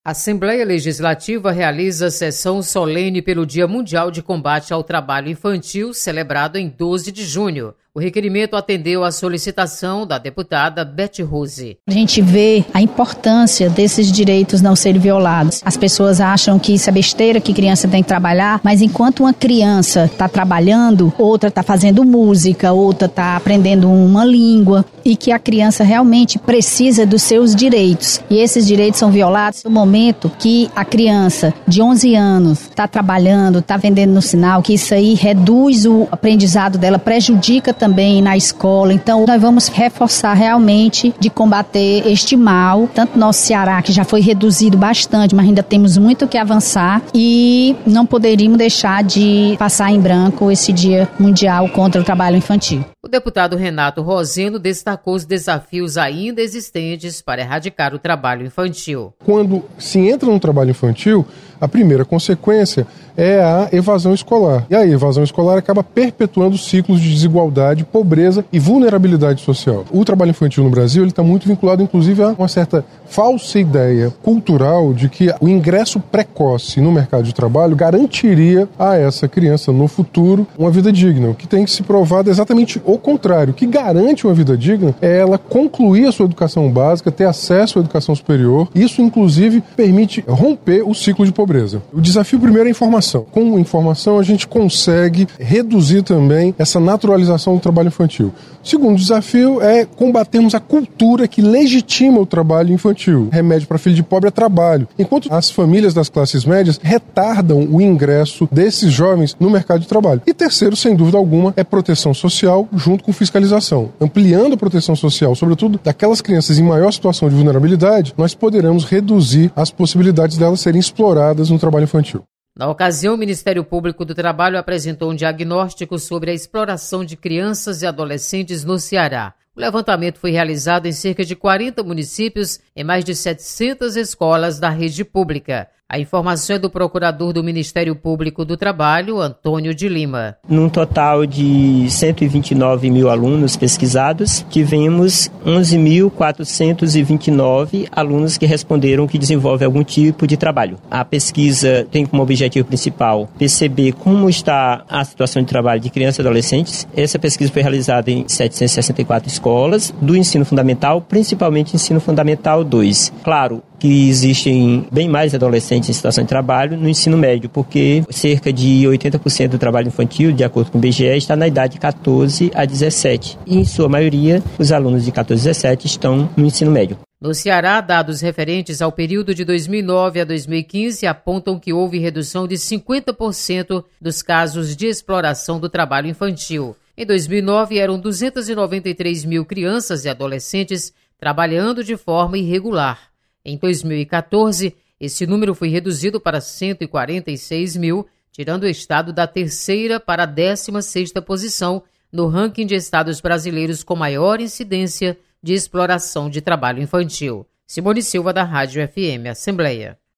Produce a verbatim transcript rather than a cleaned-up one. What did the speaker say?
A Assembleia Legislativa realiza sessão solene pelo Dia Mundial de Combate ao Trabalho Infantil, celebrado em doze de junho. O requerimento atendeu à solicitação da deputada Beth Rose. A gente vê a importância desses direitos não serem violados. As pessoas acham que isso é besteira, que criança tem que trabalhar, mas enquanto uma criança está trabalhando, outra está fazendo música, outra está aprendendo uma língua, e que a criança realmente precisa dos seus direitos. E esses direitos são violados no momento que a criança de onze anos está trabalhando, está vendendo no sinal, que isso aí reduz o aprendizado dela, prejudica também na escola. Então nós vamos reforçar realmente de combater este mal, tanto no nosso Ceará, que já foi reduzido bastante, mas ainda temos muito que avançar, e não poderíamos deixar de passar em branco esse Dia Mundial contra o Trabalho Infantil. O deputado Renato Rosendo destacou os desafios ainda existentes para erradicar o trabalho infantil. Quando se entra no trabalho infantil, a primeira consequência é a evasão escolar. E a evasão escolar acaba perpetuando ciclos de desigualdade, pobreza e vulnerabilidade social. O trabalho infantil no Brasil está muito vinculado, inclusive, a uma certa falsa ideia cultural de que o ingresso precoce no mercado de trabalho garantiria a essa criança, no futuro, uma vida digna. O que tem que se provar é exatamente o contrário. O que garante uma vida digna é ela concluir a sua educação básica, ter acesso à educação superior. Isso, inclusive, permite romper o ciclo de pobreza. O desafio primeiro é a informação. Com informação, a gente consegue reduzir também essa naturalização do trabalho infantil. O segundo desafio é combatermos a cultura que legitima o trabalho infantil. Remédio para filho de pobre é trabalho. Enquanto as famílias das classes médias retardam o ingresso desses jovens no mercado de trabalho. E terceiro, sem dúvida alguma, é proteção social junto com fiscalização. Ampliando a proteção social, sobretudo daquelas crianças em maior situação de vulnerabilidade, nós poderemos reduzir as possibilidades delas serem exploradas no trabalho infantil. Na ocasião, o Ministério Público do Trabalho apresentou um diagnóstico sobre a exploração de crianças e adolescentes no Ceará. O levantamento foi realizado em cerca de quarenta municípios, em mais de setecentas escolas da rede pública. A informação é do procurador do Ministério Público do Trabalho, Antônio de Lima. Num total de cento e vinte e nove mil alunos pesquisados, tivemos onze mil quatrocentos e vinte e nove alunos que responderam que desenvolvem algum tipo de trabalho. A pesquisa tem como objetivo principal perceber como está a situação de trabalho de crianças e adolescentes. Essa pesquisa foi realizada em setecentas e sessenta e quatro escolas do ensino fundamental, principalmente ensino fundamental dois. Claro que existem bem mais adolescentes em situação de trabalho no ensino médio, porque cerca de oitenta por cento do trabalho infantil, de acordo com o I B G E, está na idade de catorze a dezessete. E, em sua maioria, os alunos de catorze a dezessete estão no ensino médio. No Ceará, dados referentes ao período de dois mil e nove a dois mil e quinze apontam que houve redução de cinquenta por cento dos casos de exploração do trabalho infantil. Em dois mil e nove, eram duzentas e noventa e três mil crianças e adolescentes trabalhando de forma irregular. Em dois mil e catorze, esse número foi reduzido para cento e quarenta e seis mil, tirando o estado da terceira para a décima sexta posição no ranking de estados brasileiros com maior incidência de exploração de trabalho infantil. Simone Silva, da Rádio F M Assembleia.